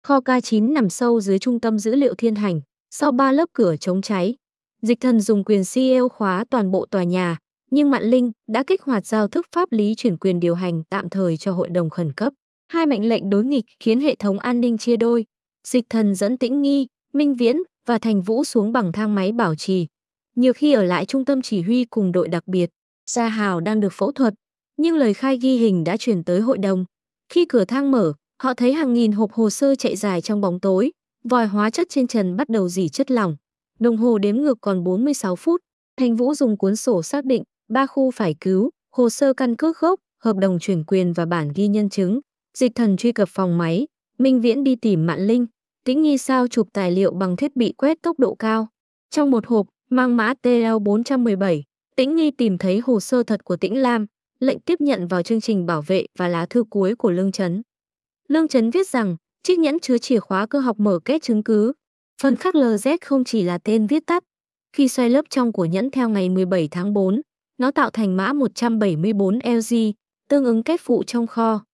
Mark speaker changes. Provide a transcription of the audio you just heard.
Speaker 1: Kho K9 nằm sâu dưới trung tâm dữ liệu thiên hành, sau 3 lớp cửa chống cháy. Dịch thần dùng quyền CEO khóa toàn bộ tòa nhà, nhưng Mạn Linh đã kích hoạt giao thức pháp lý chuyển quyền điều hành tạm thời cho hội đồng khẩn cấp. Hai mệnh lệnh đối nghịch khiến hệ thống an ninh chia đôi. Dịch thần dẫn Tĩnh Nghi, Minh Viễn và Thành Vũ xuống bằng thang máy bảo trì. Nhiều khi ở lại trung tâm chỉ huy cùng đội đặc biệt. Gia Hào đang được phẫu thuật, nhưng lời khai ghi hình đã chuyển tới hội đồng. Khi cửa thang mở, họ thấy hàng nghìn hộp hồ sơ chạy dài trong bóng tối, vòi hóa chất trên trần bắt đầu rỉ chất lỏng. Đồng hồ đếm ngược còn 46 phút. Thành Vũ dùng cuốn sổ xác định 3 khu phải cứu, hồ sơ căn cước gốc, hợp đồng chuyển quyền và bản ghi nhân chứng. Dịch thần truy cập phòng máy, Minh Viễn đi tìm Mạn Linh, Tĩnh Nghi sao chụp tài liệu bằng thiết bị quét tốc độ cao. Trong một hộp mang mã TL417, Tĩnh Nghi tìm thấy hồ sơ thật của Tĩnh Lam, lệnh tiếp nhận vào chương trình bảo vệ và lá thư cuối của Lương Chấn. Lương Chấn viết rằng chiếc nhẫn chứa chìa khóa cơ học mở kết chứng cứ. Phần khắc LZ không chỉ là tên viết tắt. Khi xoay lớp trong của nhẫn theo ngày 17 tháng 4, nó tạo thành mã 174LG, tương ứng kết phụ trong kho.